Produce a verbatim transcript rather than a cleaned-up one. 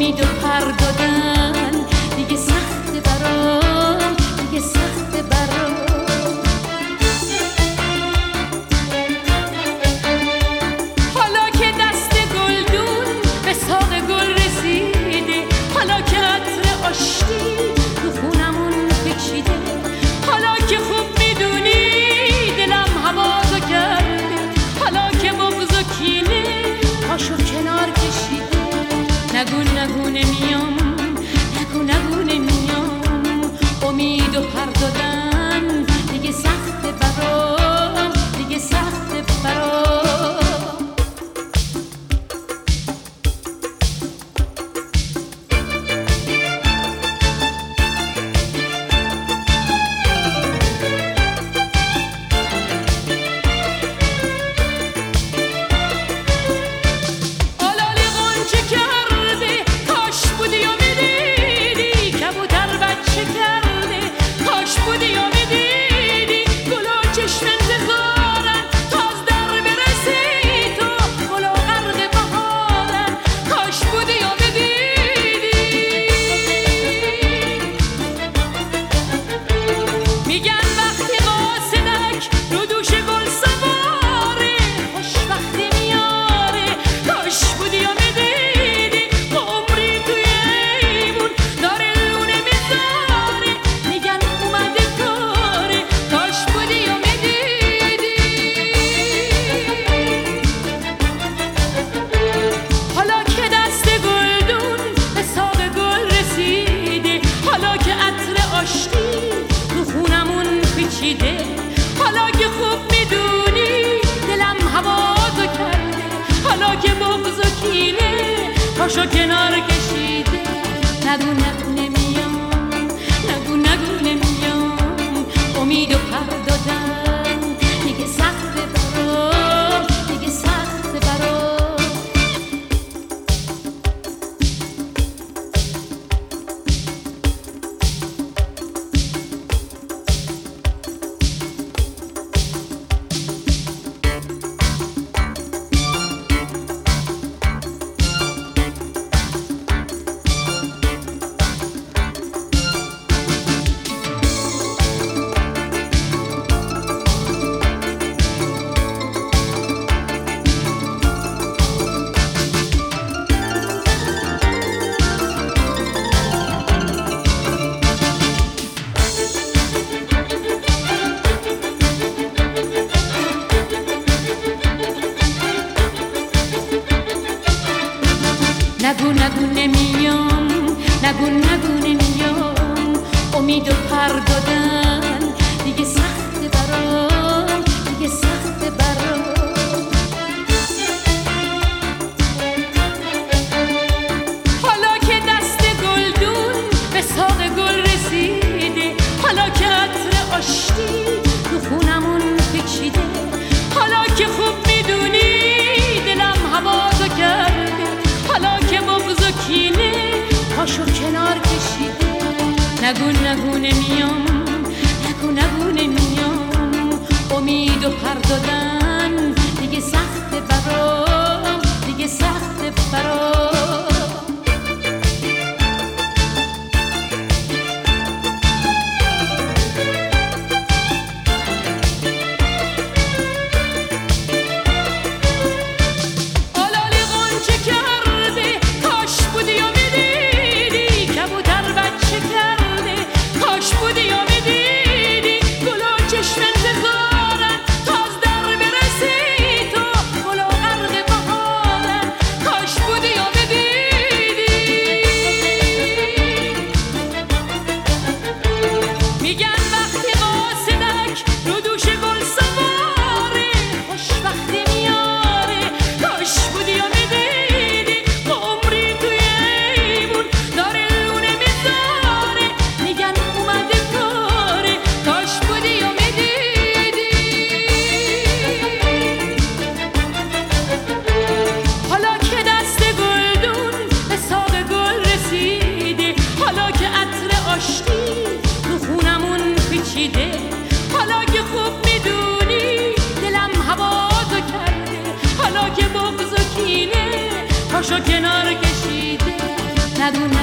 امید و پر دادن دیگه سخته برام، دیگه سخته برام. حالا که دست گلدون به ساق گل رسیده، حالا که عطر آشتی تو خونمون پیچیده، حالا که خوب میدونی دلم هوازو کرده، حالا که بغض و کینه پاشو کنار کشیده. نگو نگو نمیام، نگو نگو نمیام، امید و پر دادن دیگه سخته برام، دیگه سخته برام. حالا که خوب میدونی دلم هوازو کرده، حالا که بغض و کینه پاشو کنار کشیده. نگو نگو نمیام، نگو نگو نمیام، امید و پر دادن دیگه سخته برام، دیگه سخته برام. نگو نگو نمیام، نگو نگو نمیام، امید و پر دادن دیگه سخته برام، دیگه سخته برام. حالا که دست گلدون به ساق گل رسیده، حالا که عطر آشتی تو خونمون پیچیده، حالا که خوب میدونی دلم هوازو کرده، حالا که بغض و کینه پاشو کنار کشیده. نگو نگو نمیام، نگو نگو نمیام، امید و پر دادن دیگه سخته برام، دیگه سخته برام. پاشو کنار کشیده. ندونم